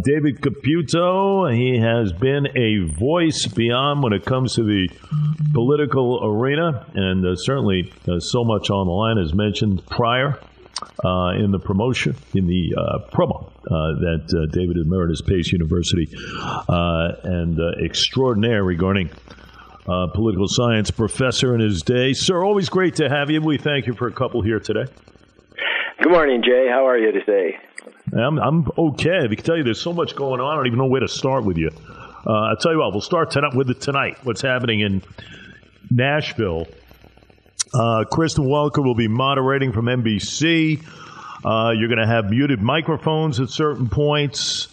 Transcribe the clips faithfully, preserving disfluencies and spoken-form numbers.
David Caputo. He has been a voice beyond when it comes to the political arena, and uh, certainly uh, so much on the line, as mentioned prior uh, in the promotion, in the uh, promo, uh, that uh, David Emeritus Pace University uh, and uh, extraordinaire regarding uh, political science professor in his day. Sir, always great to have you. We thank you for a couple here today. Good morning, Jay. How are you today? I'm, I'm okay. I can tell you there's so much going on. I don't even know where to start with you. Uh, I'll tell you what, we'll start tonight with it tonight. What's happening in Nashville. Uh, Kristen Welker will be moderating from N B C. Uh, you're going to have muted microphones at certain points.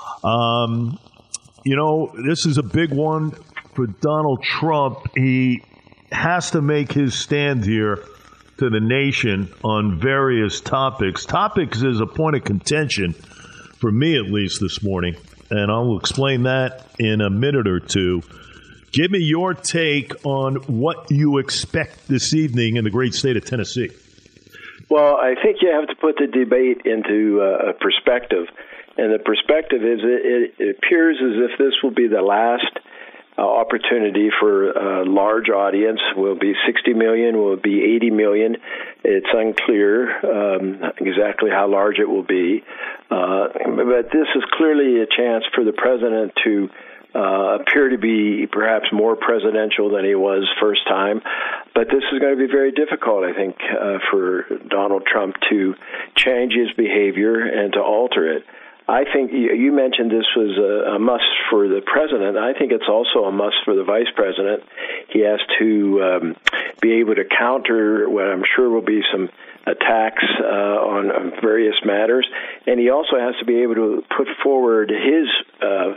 Um, you know, this is a big one for Donald Trump. He has to make his stand here to the nation on various topics. Topics is a point of contention for me, at least this morning, and I'll explain that in a minute or two. Give me your take on what you expect this evening in the great state of Tennessee. Well, I think you have to put the debate into uh, a perspective, and the perspective is it, it appears as if this will be the last Uh, opportunity for a large audience. Will it be sixty million? Will it be eighty million? It's unclear um, exactly how large it will be. Uh, but this is clearly a chance for the president to uh, appear to be perhaps more presidential than he was first time. But this is going to be very difficult, I think, uh, for Donald Trump to change his behavior and to alter it. I think you mentioned this was a, a must for the president. I think it's also a must for the vice president. He has to um, be able to counter what I'm sure will be some attacks uh, on various matters, and he also has to be able to put forward his uh,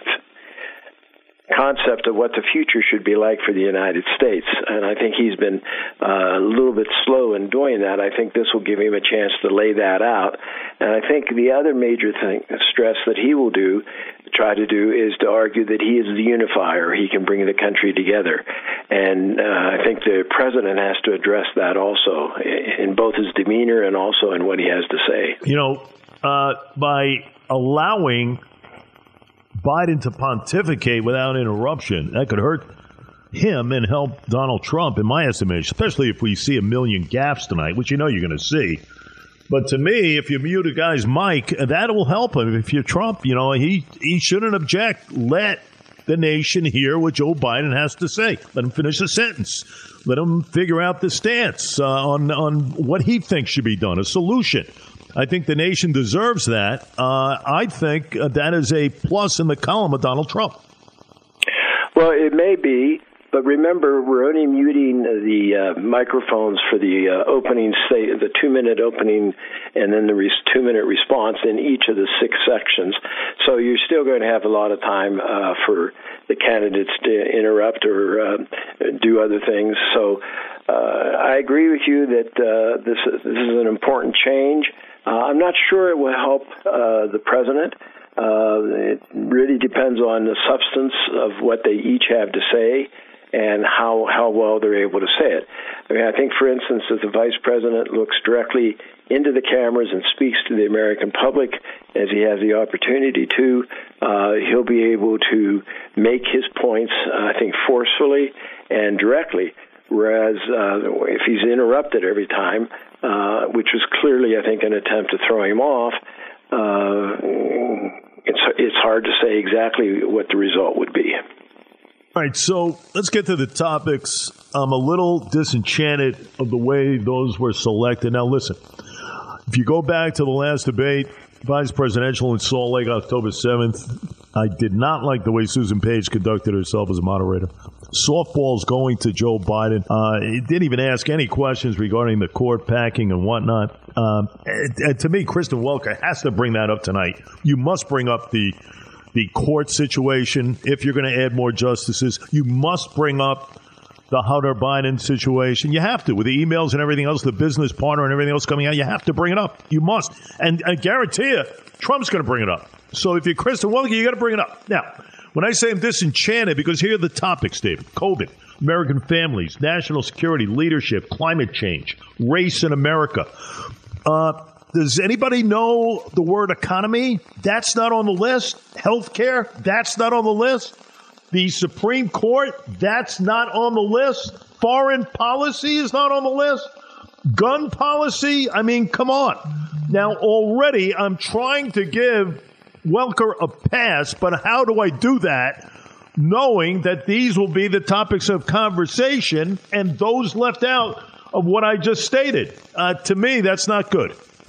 concept of what the future should be like for the United States. And I think he's been uh, a little bit slow in doing that. I think this will give him a chance to lay that out. And I think the other major thing, stress that he will do, try to do, is to argue that he is the unifier. He can bring the country together. And uh, I think the president has to address that also in both his demeanor and also in what he has to say. You know, uh, by allowing Biden to pontificate without interruption, that could hurt him and help Donald Trump, in my estimation, especially if we see a million gaffes tonight, which you know you're going to see. But to me, if you mute a guy's mic, that will help him. If you're Trump, you know, he, he shouldn't object. Let the nation hear what Joe Biden has to say. Let him finish the sentence. Let him figure out the stance uh, on, on what he thinks should be done, a solution. I think the nation deserves that. Uh, I think uh, that is a plus in the column of Donald Trump. Well, it may be, but remember, we're only muting the uh, microphones for the uh, opening, say, the two-minute opening and then the re- two-minute response in each of the six sections. So you're still going to have a lot of time uh, for the candidates to interrupt or uh, do other things. So uh, I agree with you that uh, this, this is an important change. Uh, I'm not sure it will help uh, the president. Uh, it really depends on the substance of what they each have to say and how how well they're able to say it. I mean, I think, for instance, if the vice president looks directly into the cameras and speaks to the American public, as he has the opportunity to, uh, he'll be able to make his points, uh, I think, forcefully and directly. Whereas uh, if he's interrupted every time, uh, which was clearly, I think, an attempt to throw him off, uh, it's it's hard to say exactly what the result would be. All right, so let's get to the topics. I'm a little disenchanted of the way those were selected. Now, listen, if you go back to the last debate, vice presidential in Salt Lake, October seventh, I did not like the way Susan Page conducted herself as a moderator. Softballs going to Joe Biden. Uh, he didn't even ask any questions regarding the court packing and whatnot. Um, and, and to me, Kristen Welker has to bring that up tonight. You must bring up the the court situation if you're going to add more justices. You must bring up the Hunter Biden situation. You have to. With the emails and everything else, the business partner and everything else coming out, you have to bring it up. You must. And I guarantee you, Trump's going to bring it up. So if you're Kristen Welker, you got to bring it up. Now, when I say I'm disenchanted, because here are the topics, David. COVID, American families, national security, leadership, climate change, race in America. Uh, Does anybody know the word economy? That's not on the list. Healthcare? That's not on the list. The Supreme Court? That's not on the list. Foreign policy is not on the list. Gun policy? I mean, come on. Now, already I'm trying to give Welker a pass, but how do I do that knowing that these will be the topics of conversation and those left out of what I just stated? Uh, to me, that's not good.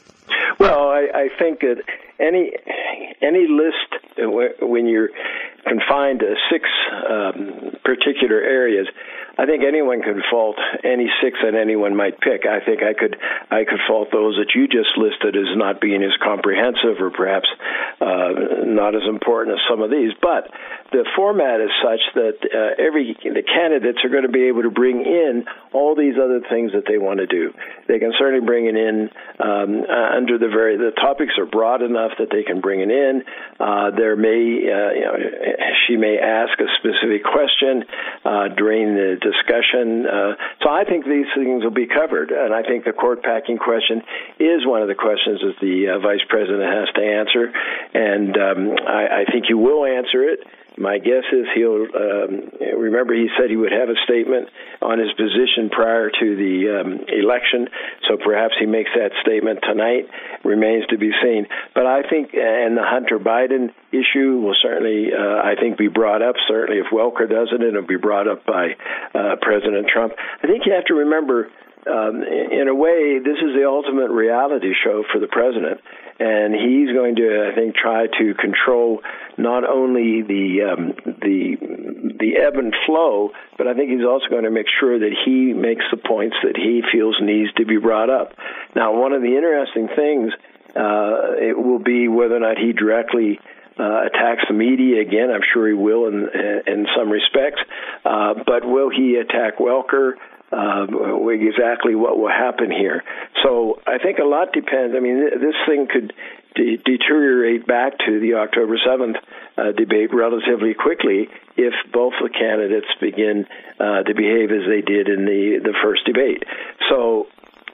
Well, I, I think that any any list, when you're confined to six um, particular areas, I think anyone can fault any six that anyone might pick. I think I could I could fault those that you just listed as not being as comprehensive or perhaps uh, not as important as some of these. But the format is such that uh, every the candidates are going to be able to bring in all these other things that they want to do. They can certainly bring it in um, uh, under the very the topics are broad enough that they can bring it in. Uh, there may uh, you know she may ask a specific question uh, during the discussion. Uh, so I think these things will be covered, and I think the court packing question is one of the questions that the uh, vice president has to answer, and um, I, I think he will answer it. My guess is he'll um, remember he said he would have a statement on his position prior to the um, election, so perhaps he makes that statement tonight. Remains to be seen. But I think, and the Hunter Biden issue will certainly, uh, I think, be brought up. Certainly, if Welker does it, it'll be brought up by uh, President Trump. I think you have to remember, um, in a way, this is the ultimate reality show for the president. And he's going to, I think, try to control not only the um, the the ebb and flow, but I think he's also going to make sure that he makes the points that he feels needs to be brought up. Now, one of the interesting things uh, it will be whether or not he directly uh, attacks the media again. I'm sure he will in in some respects, uh, but will he attack Welker? Uh, exactly what will happen here. So I think a lot depends. I mean, this thing could de- deteriorate back to the October seventh uh, debate relatively quickly if both the candidates begin uh, to behave as they did in the, the first debate. So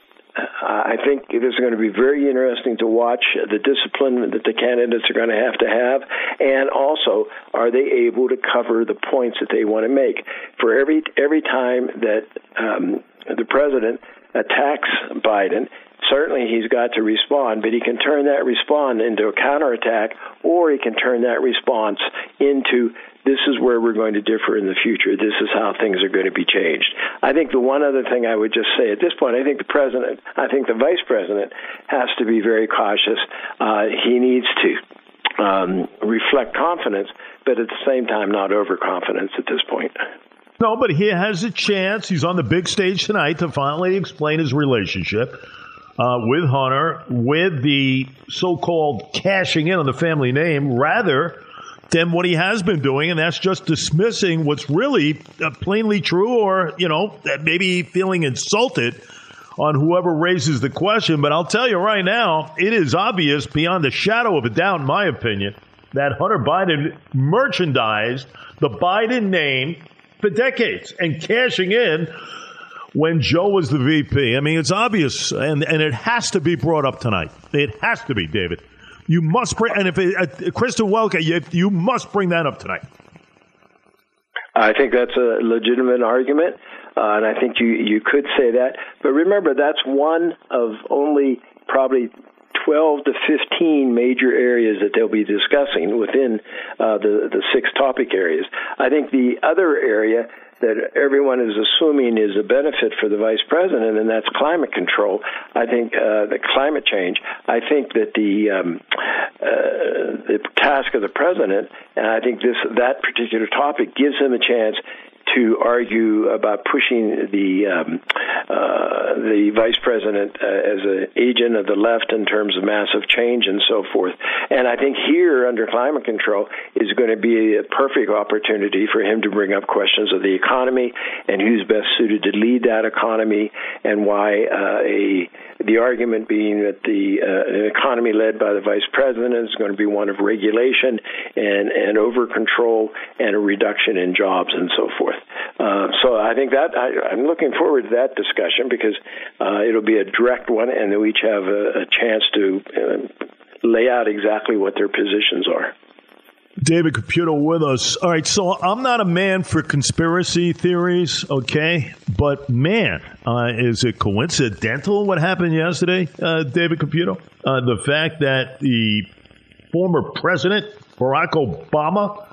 I think it is going to be very interesting to watch the discipline that the candidates are going to have to have, and also, are they able to cover the points that they want to make? For every every time that um, the president attacks Biden, certainly he's got to respond, but he can turn that response into a counterattack, or he can turn that response into, this is where we're going to differ in the future. This is how things are going to be changed. I think the one other thing I would just say at this point, I think the president, I think the vice president has to be very cautious. Uh, he needs to um, reflect confidence, but at the same time, not overconfidence at this point. No, but he has a chance. He's on the big stage tonight to finally explain his relationship uh, with Hunter, with the so-called cashing in on the family name, rather than what he has been doing, and that's just dismissing what's really uh, plainly true, or, you know, maybe feeling insulted on whoever raises the question. But I'll tell you right now, it is obvious beyond a shadow of a doubt, in my opinion, that Hunter Biden merchandised the Biden name for decades and cashing in when Joe was the V P. I mean, it's obvious, and, and it has to be brought up tonight. It has to be, David. You must bring, and if it, uh, Kristen Welker, you, you must bring that up tonight. I think that's a legitimate argument, uh, and I think you, you could say that. But remember, that's one of only probably twelve to fifteen major areas that they'll be discussing within uh, the, the six topic areas. I think the other area that everyone is assuming is a benefit for the vice president, and that's climate control. I think uh, the climate change. I think that the um, uh, the task of the president, and I think this that particular topic gives him a chance to argue about pushing the um, uh, the vice president uh, as an agent of the left in terms of massive change and so forth. And I think here, under climate control, is going to be a perfect opportunity for him to bring up questions of the economy and who's best suited to lead that economy, and why uh, a the argument being that the uh, an economy led by the vice president is going to be one of regulation and, and over control and a reduction in jobs and so forth. Uh, so I think that I, I'm looking forward to that discussion because uh, it'll be a direct one, and they'll each have a, a chance to uh, lay out exactly what their positions are. David Caputo with us. All right, so I'm not a man for conspiracy theories, okay? But, man, uh, is it coincidental what happened yesterday, uh, David Caputo? Uh, the fact that the former president, Barack Obama,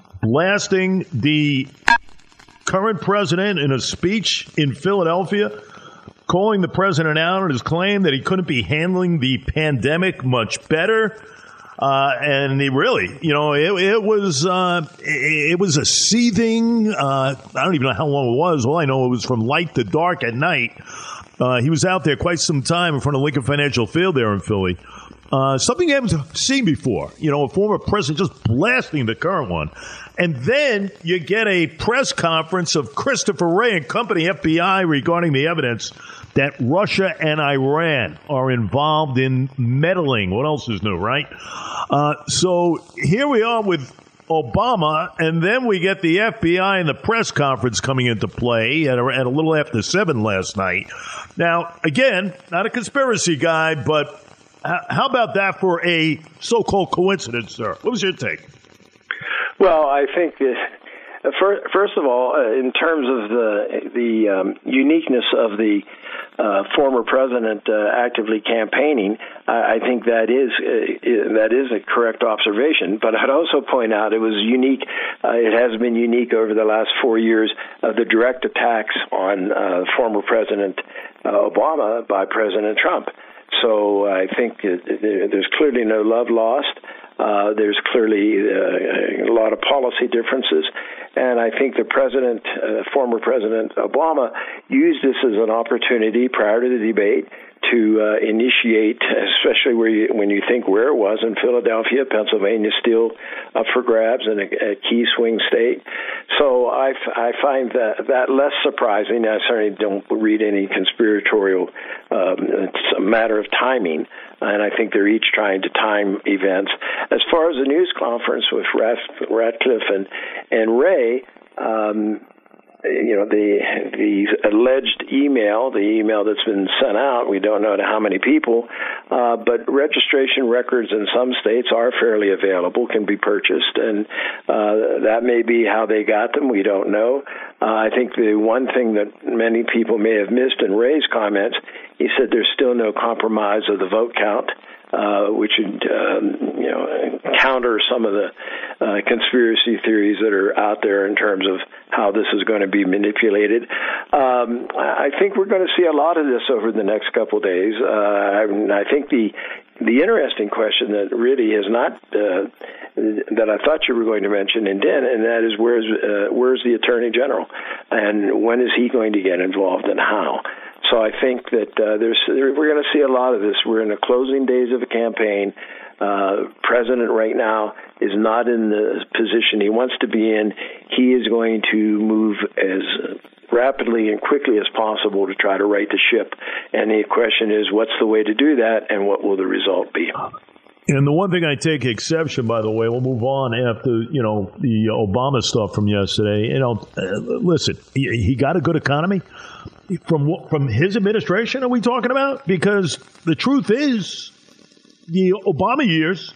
blasting the current president in a speech in Philadelphia, calling the president out on his claim that he couldn't be handling the pandemic much better. Uh, and he really, you know, it, it was uh, it, it was a seething. Uh, I don't even know how long it was. All I know it was from light to dark at night. Uh, he was out there quite some time in front of Lincoln Financial Field there in Philly. Uh, something you haven't seen before. You know, a former president just blasting the current one. And then you get a press conference of Christopher Wray and company, F B I, regarding the evidence that Russia and Iran are involved in meddling. What else is new, right? Uh, so here we are with Obama, and then we get the F B I and the press conference coming into play at a, at a little after seven last night. Now, again, not a conspiracy guy, but how about that for a so-called coincidence, sir? What was your take? Well, I think that, uh, first, first of all, uh, in terms of the the um, uniqueness of the uh, former president uh, actively campaigning, I, I think that is uh, that is a correct observation. But I'd also point out it was unique. Uh, it has been unique over the last four years of the direct attacks on uh, former President uh, Obama by President Trump. So I think there's clearly no love lost. Uh, there's clearly uh, a lot of policy differences. And I think the president, uh, former President Obama, used this as an opportunity prior to the debate to uh, initiate, especially where you, when you think where it was in Philadelphia, Pennsylvania, still up for grabs and a, a key swing state. So I, f- I find that, that less surprising. I certainly don't read any conspiratorial. Um, it's a matter of timing, and I think they're each trying to time events. As far as the news conference with Ratcliffe and and Wray. Um, You know, the the alleged email, the email that's been sent out, we don't know to how many people, uh, but registration records in some states are fairly available, can be purchased, and uh, that may be how they got them. We don't know. Uh, I think the one thing that many people may have missed in Ray's comments, he said there's still no compromise of the vote count. Uh, which would, um, you know, counter some of the uh, conspiracy theories that are out there in terms of how this is going to be manipulated. Um, I think we're going to see a lot of this over the next couple of days. Uh, I think the the interesting question that really has not uh, that I thought you were going to mention, and then, and that is where's uh, where's the Attorney General, and when is he going to get involved, and how? So I think that uh, there's we're going to see a lot of this. We're in the closing days of a campaign. Uh, president right now is not in the position he wants to be in. He is going to move as rapidly and quickly as possible to try to right the ship. And the question is, what's the way to do that, and what will the result be? And the one thing I take exception, by the way, we'll move on after, you know, the Obama stuff from yesterday. You know, uh, listen, he, he got a good economy. From from his administration, are we talking about? Because the truth is, the Obama years,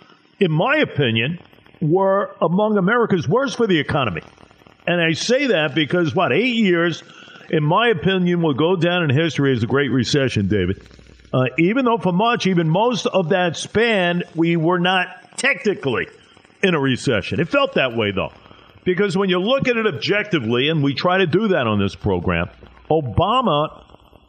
in my opinion, were among America's worst for the economy. And I say that because, what, eight years, in my opinion, will go down in history as the Great Recession, David. Uh, even though for much, even most of that span, we were not technically in a recession. It felt that way, though. Because when you look at it objectively, and we try to do that on this program, Obama,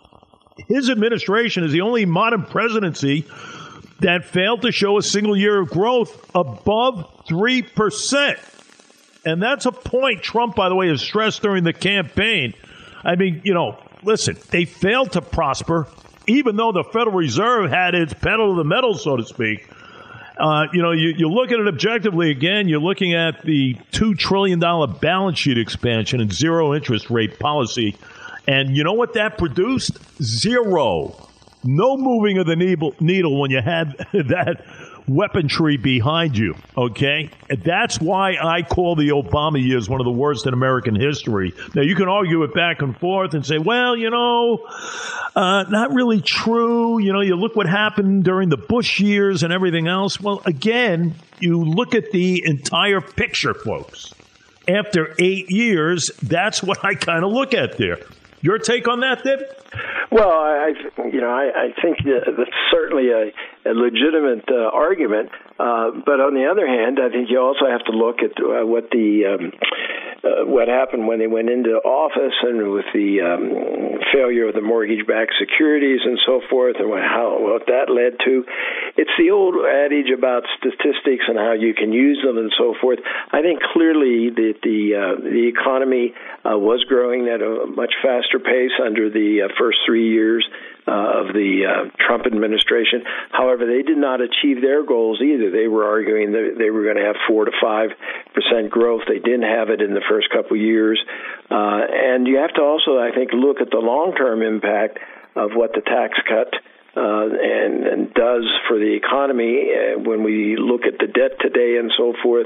his administration is the only modern presidency that failed to show a single year of growth above three percent. And that's a point Trump, by the way, has stressed during the campaign. I mean, you know, listen, they failed to prosper, even though the Federal Reserve had its pedal to the metal, so to speak. Uh, you know, you, you look at it objectively again, you're looking at the two trillion dollars balance sheet expansion and zero interest rate policy. And you know what that produced? Zero. No moving of the needle when you had that weaponry behind you, okay? And that's why I call the Obama years one of the worst in American history. Now, you can argue it back and forth and say, well, you know, uh, not really true. You know, you look what happened during the Bush years and everything else. Well, again, you look at the entire picture, folks. After eight years, that's what I kind of look at there. Your take on that, Dave? Well, I, you know, I, I think that's certainly a, a legitimate uh, argument. Uh, but on the other hand, I think you also have to look at uh, what the um, uh, what happened when they went into office, and with the um, failure of the mortgage-backed securities and so forth, and what, how what that led to. It's the old adage about statistics and how you can use them and so forth. I think clearly that the uh, the economy uh, was growing at a much faster pace under the uh, first three years uh, of the uh, Trump administration. However, they did not achieve their goals either. They were arguing that they were going to have four to five percent growth. They didn't have it in the first couple of years. Uh, and you have to also, I think, look at the long-term impact of what the tax cut Uh, and, and does for the economy. Uh, when we look at the debt today and so forth,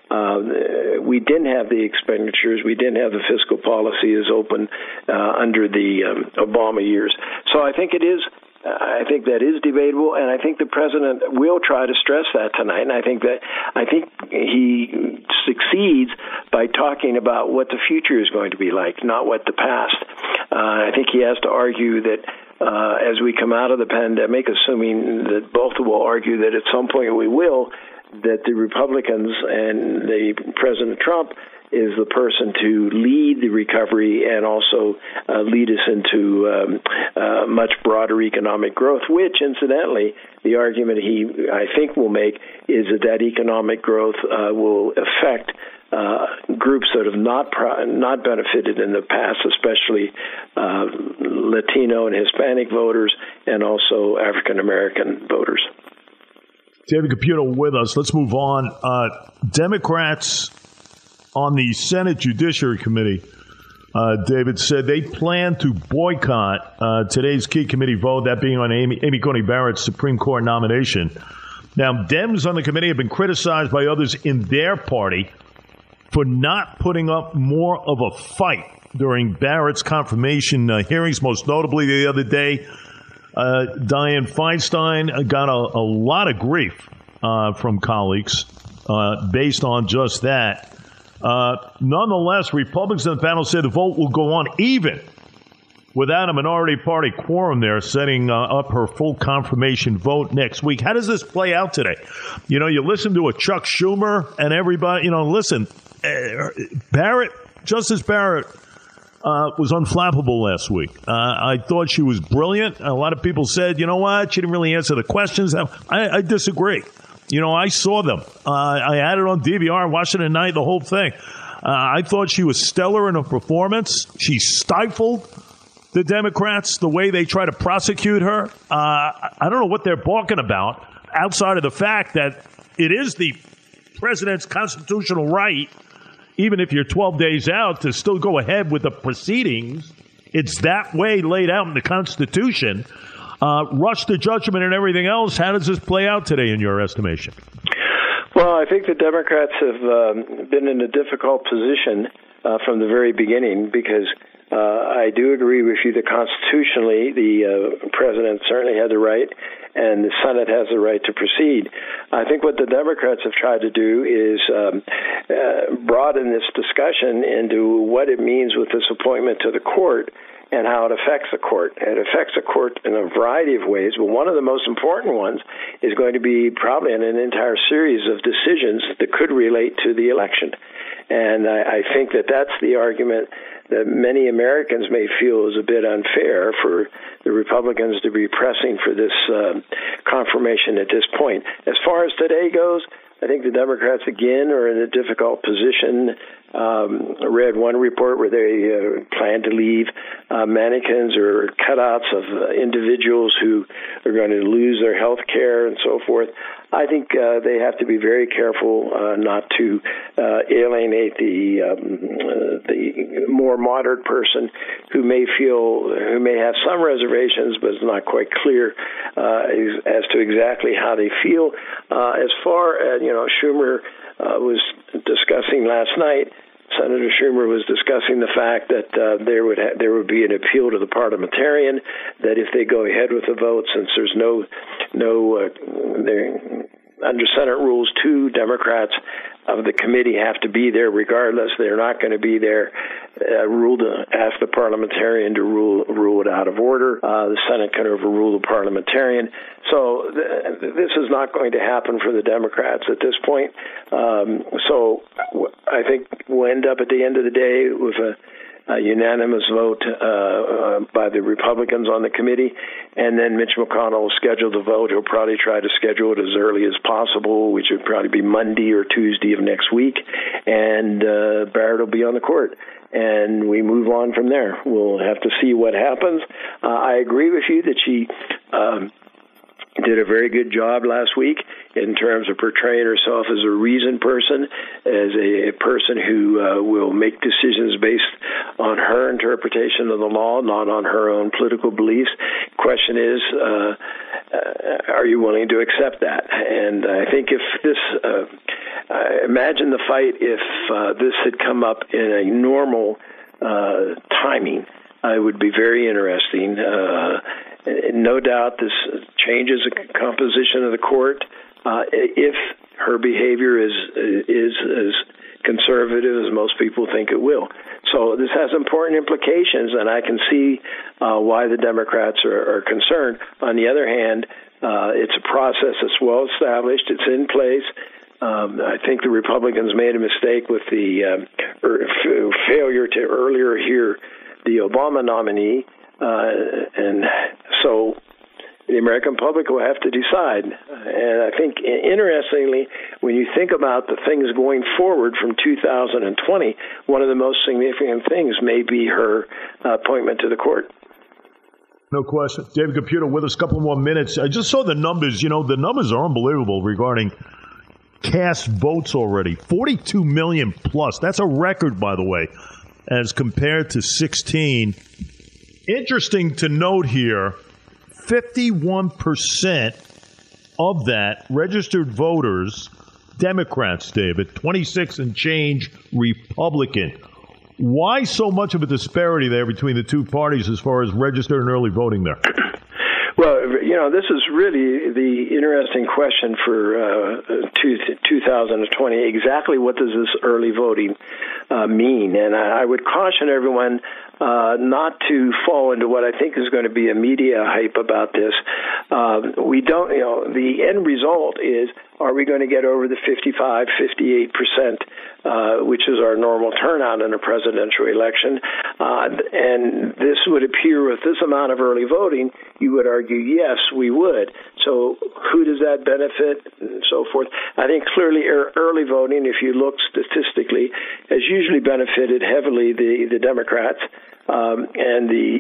uh, we didn't have the expenditures, we didn't have the fiscal policy as open uh, under the um, Obama years. So I think it is, I think that is debatable, and I think the president will try to stress that tonight. And I think that I think he succeeds by talking about what the future is going to be like, not what the past. Uh, I think he has to argue that Uh, as we come out of the pandemic, assuming that both will argue that at some point we will, that the Republicans and the President Trump is the person to lead the recovery and also uh, lead us into um, uh, much broader economic growth, which, incidentally, the argument he, I think, will make is that that economic growth uh, will affect Uh, groups that have not pro- not benefited in the past, especially uh, Latino and Hispanic voters, and also African American voters. David Caputo with us. Let's move on. Uh, Democrats on the Senate Judiciary Committee, uh, David, said they plan to boycott uh, today's key committee vote, that being on Amy, Amy Coney Barrett's Supreme Court nomination. Now, Dems on the committee have been criticized by others in their party for not putting up more of a fight during Barrett's confirmation uh, hearings. Most notably, the other day, uh, Dianne Feinstein got a, a lot of grief uh, from colleagues uh, based on just that. Uh, nonetheless, Republicans in the panel said the vote will go on even without a minority party quorum there, setting uh, up her full confirmation vote next week. How does this play out today? You know, you listen to a Chuck Schumer and everybody, you know, listen, uh, Barrett, Justice Barrett uh, was unflappable last week. Uh, I thought she was brilliant. A lot of people said, you know what, she didn't really answer the questions. I, I disagree. You know, I saw them. Uh, I had it on D V R, Washington Night, the whole thing. Uh, I thought she was stellar in her performance. She stifled the Democrats, the way they try to prosecute her. Uh, I don't know what they're balking about, outside of the fact that it is the president's constitutional right, even if you're twelve days out, to still go ahead with the proceedings. It's that way laid out in the Constitution. Uh, rush to judgment and everything else. How does this play out today in your estimation? Well, I think the Democrats have um, been in a difficult position uh, from the very beginning, because uh, I do agree with you that constitutionally the uh, president certainly had the right, and the Senate has the right to proceed. I think what the Democrats have tried to do is um, uh, broaden this discussion into what it means with this appointment to the court and how it affects the court. It affects the court in a variety of ways, but one of the most important ones is going to be probably in an entire series of decisions that could relate to the election. And I, I think that that's the argument that many Americans may feel is a bit unfair for the Republicans to be pressing for this uh, confirmation at this point. As far as today goes, I think the Democrats, again, are in a difficult position. Um, I read one report where they uh, plan to leave uh, mannequins or cutouts of uh, individuals who are going to lose their health care and so forth. I think uh, they have to be very careful uh, not to uh, alienate the um, uh, the more moderate person who may feel, who may have some reservations, but it's not quite clear uh, as to exactly how they feel. Uh, as far as, you know, Schumer uh, was discussing last night, Senator Schumer was discussing the fact that uh, there would ha- there would be an appeal to the parliamentarian, that if they go ahead with the vote, since there's no no uh, under Senate Rules two, Democrats of the committee have to be there regardless. They're not going to be there. Uh, rule to ask the parliamentarian to rule rule it out of order. Uh, the Senate can overrule the parliamentarian. So th- this is not going to happen for the Democrats at this point. Um, so w- I think we'll end up at the end of the day with a A unanimous vote uh, uh, by the Republicans on the committee, and then Mitch McConnell will schedule the vote. He'll probably try to schedule it as early as possible, which would probably be Monday or Tuesday of next week, and uh, Barrett will be on the court. And we move on from there. We'll have to see what happens. Uh, I agree with you that she um, did a very good job last week in terms of portraying herself as a reasoned person, as a, a person who uh, will make decisions based on her interpretation of the law, not on her own political beliefs. Question is, uh, uh, are you willing to accept that? And I think if this, uh, uh, imagine the fight if uh, this had come up in a normal uh, timing. Uh, it would be very interesting. Uh, no doubt this changes the composition of the court. Uh, if her behavior is is as conservative as most people think it will. So this has important implications, and I can see uh, why the Democrats are, are concerned. On the other hand, uh, it's a process that's well established. It's in place. Um, I think the Republicans made a mistake with the um, er, f- failure to earlier hear the Obama nominee, uh, and so the American public will have to decide. And I think, interestingly, when you think about the things going forward from two thousand twenty, one of the most significant things may be her uh, appointment to the court. No question. David Computer with us, a couple more minutes. I just saw the numbers. You know, the numbers are unbelievable regarding cast votes already. forty-two million plus. That's a record, by the way, as compared to sixteen. Interesting to note here, fifty-one percent of that registered voters, Democrats, David, twenty-six and change Republican. Why so much of a disparity there between the two parties as far as registered and early voting there? Well, you know, this is really the interesting question for uh, two, two thousand twenty. Exactly what does this early voting uh, mean? And I, I would caution everyone uh, not to fall into what I think is going to be a media hype about this. Uh, we don't, you know, the end result is, are we going to get over the fifty-five, fifty-eight percent, uh, which is our normal turnout in a presidential election? Uh, and this would appear with this amount of early voting, you would argue, yes, we would. So who does that benefit and so forth? I think clearly early voting, if you look statistically, has usually benefited heavily the, the Democrats, um, and the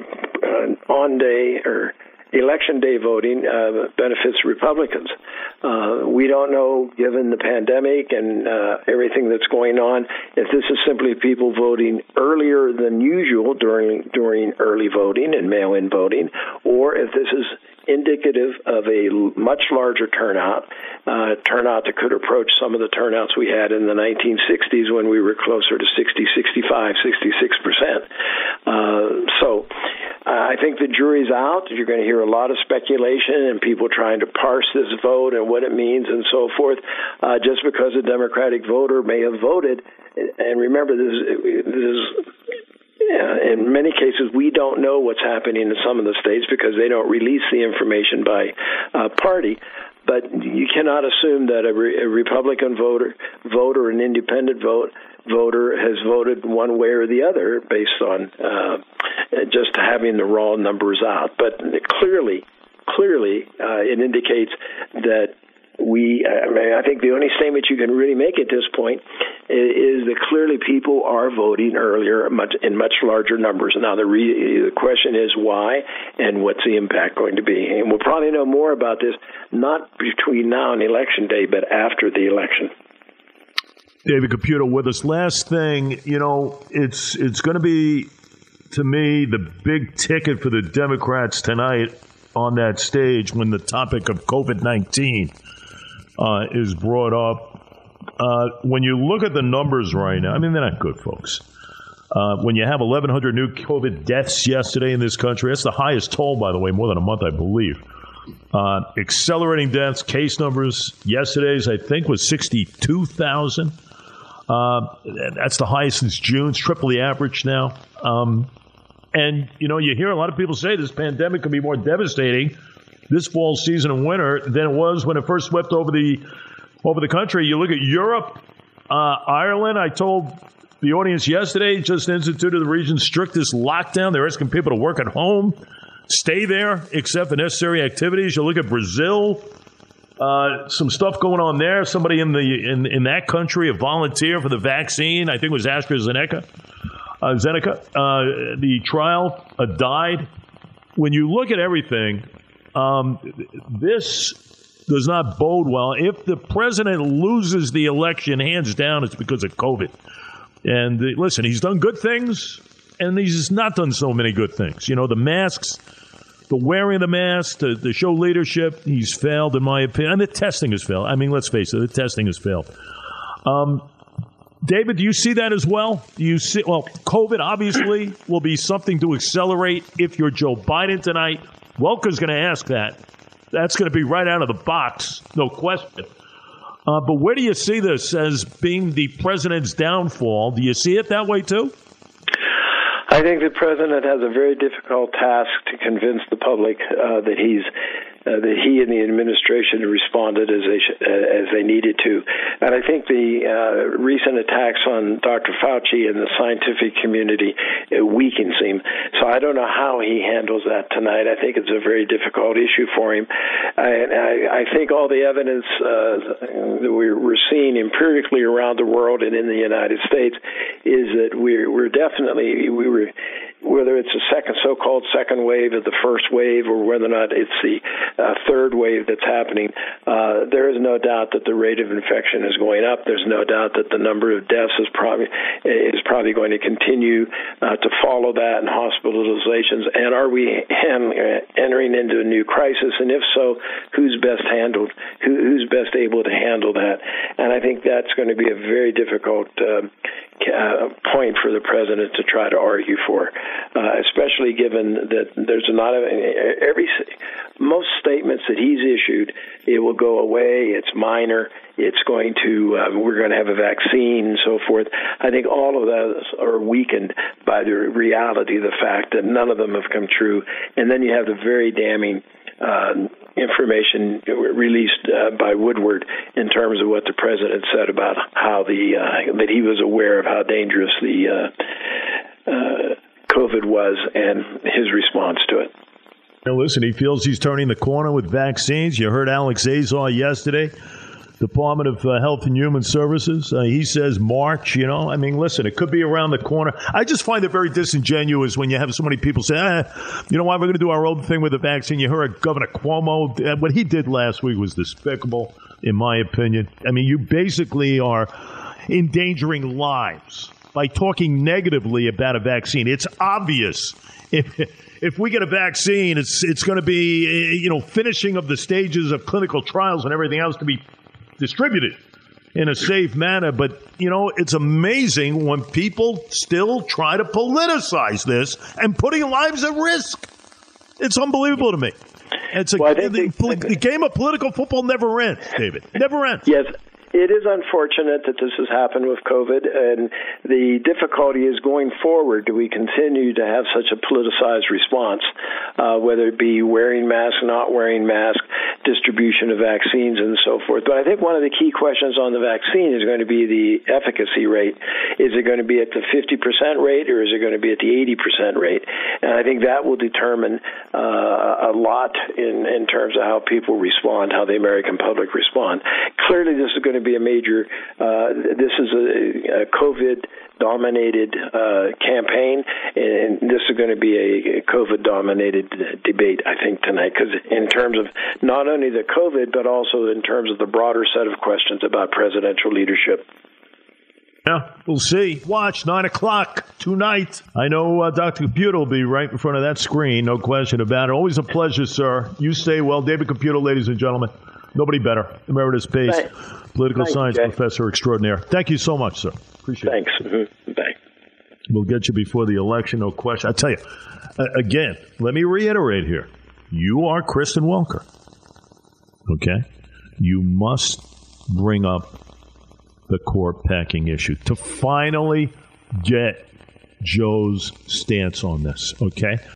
uh, on-day or election day voting uh, benefits Republicans. Uh, we don't know, given the pandemic and uh, everything that's going on, if this is simply people voting earlier than usual during during early voting and mail-in voting, or if this is indicative of a much larger turnout, uh, turnout that could approach some of the turnouts we had in the nineteen sixties when we were closer to sixty, sixty-five, sixty-six percent. Uh, so I think the jury's out. You're going to hear a lot of speculation and people trying to parse this vote and what it means and so forth, uh, just because a Democratic voter may have voted. And remember, this, this is... Yeah, in many cases, we don't know what's happening in some of the states because they don't release the information by uh, party. But you cannot assume that a, re- a Republican voter, vote or an independent vote voter has voted one way or the other based on uh, just having the raw numbers out. But clearly, clearly, uh, it indicates that we, I mean, I think the only statement you can really make at this point is that clearly people are voting earlier much, in much larger numbers. Now, the, re, the question is why and what's the impact going to be. And we'll probably know more about this, not between now and Election Day, but after the election. David Caputo with us. Last thing, you know, it's it's going to be, to me, the big ticket for the Democrats tonight on that stage when the topic of COVID nineteen uh, is brought up. Uh, when you look at the numbers right now, I mean, they're not good, folks. Uh, when you have eleven hundred new COVID deaths yesterday in this country, that's the highest toll, by the way, more than a month, I believe. Uh, accelerating deaths, case numbers, yesterday's, I think, was sixty-two thousand. Uh, that's the highest since June. It's triple the average now. Um, and, you know, you hear a lot of people say this pandemic could be more devastating this fall season and winter than it was when it first swept over the over the country. You look at Europe, uh, Ireland. I told the audience yesterday, just instituted the region's strictest lockdown. They're asking people to work at home, stay there, except for necessary activities. You look at Brazil. Uh, some stuff going on there. Somebody in the in, in that country, a volunteer for the vaccine, I think it was AstraZeneca. Uh, Zeneca, uh, the trial uh, died. When you look at everything, um, this does not bode well. If the president loses the election, hands down, it's because of COVID. And uh, listen, he's done good things, and he's not done so many good things. You know, the masks. The wearing of the mask, to, to show leadership, he's failed, in my opinion. And the testing has failed. I mean, let's face it, the testing has failed. Um, David, do you see that as well? Do you see? Well, COVID obviously will be something to accelerate if you're Joe Biden tonight. Welker's going to ask that. That's going to be right out of the box, no question. Uh, but where do you see this as being the president's downfall? Do you see it that way, too? I think the president has a very difficult task to convince the public uh, that he's uh, that he and the administration responded as they sh- as they needed to, and I think the uh, recent attacks on Doctor Fauci and the scientific community uh, weakens him. So I don't know how he handles that tonight. I think it's a very difficult issue for him. I, I, I think all the evidence uh, that we're, we're seeing empirically around the world and in the United States is that we're we're definitely we were. Whether it's a second, so-called second wave of the first wave, or whether or not it's the uh, third wave that's happening, uh, there is no doubt that the rate of infection is going up. There's no doubt that the number of deaths is probably is probably going to continue uh, to follow that, and hospitalizations. And are we hand, uh, entering into a new crisis? And if so, who's best handled? Who, who's best able to handle that? And I think that's going to be a very difficult Uh, Uh, point for the president to try to argue for, uh, especially given that there's not a, every most statements that he's issued, it will go away. It's minor. It's going to um, we're going to have a vaccine and so forth. I think all of those are weakened by the reality of the fact that none of them have come true. And then you have the very damning Uh, information released uh, by Woodward in terms of what the president said about how the uh, that he was aware of how dangerous the uh, uh, COVID was and his response to it. Now, listen, he feels he's turning the corner with vaccines. You heard Alex Azar yesterday, Department of uh, Health and Human Services. Uh, he says March, you know. I mean, listen, it could be around the corner. I just find it very disingenuous when you have so many people say, eh, you know what, we're going to do our own thing with the vaccine. You heard Governor Cuomo. Uh, what he did last week was despicable, in my opinion. I mean, you basically are endangering lives by talking negatively about a vaccine. It's obvious. If if we get a vaccine, it's it's going to be, you know, finishing of the stages of clinical trials and everything else to be distributed in a safe manner. But, you know, it's amazing when people still try to politicize this and putting lives at risk. It's unbelievable to me. It's a, well, the, the, the game of political football never ends, David. Never ends. Yes. It is unfortunate that this has happened with COVID, and the difficulty is going forward. Do we continue to have such a politicized response, uh, whether it be wearing masks, not wearing masks, distribution of vaccines, and so forth? But I think one of the key questions on the vaccine is going to be the efficacy rate. Is it going to be at the fifty percent rate, or is it going to be at the eighty percent rate? And I think that will determine uh, a lot in, in terms of how people respond, how the American public respond. Clearly, this is going to be a major. Uh, this is a, a COVID-dominated uh, campaign, and this is going to be a COVID-dominated debate, I think, tonight, because in terms of not only the COVID, but also in terms of the broader set of questions about presidential leadership. Yeah, we'll see. Watch, nine o'clock tonight. I know uh, Doctor Computer will be right in front of that screen, no question about it. Always a pleasure, sir. You stay well. David Computer, ladies and gentlemen. Nobody better. Emeritus Pace, Thanks. political Thank science you, Jay. professor extraordinaire. Thank you so much, sir. Appreciate Thanks. it. Thanks. Mm-hmm. Bye. We'll get you before the election, no question. I tell you, uh, again, let me reiterate here. You are Kristen Welker. Okay? You must bring up the court packing issue to finally get Joe's stance on this, okay?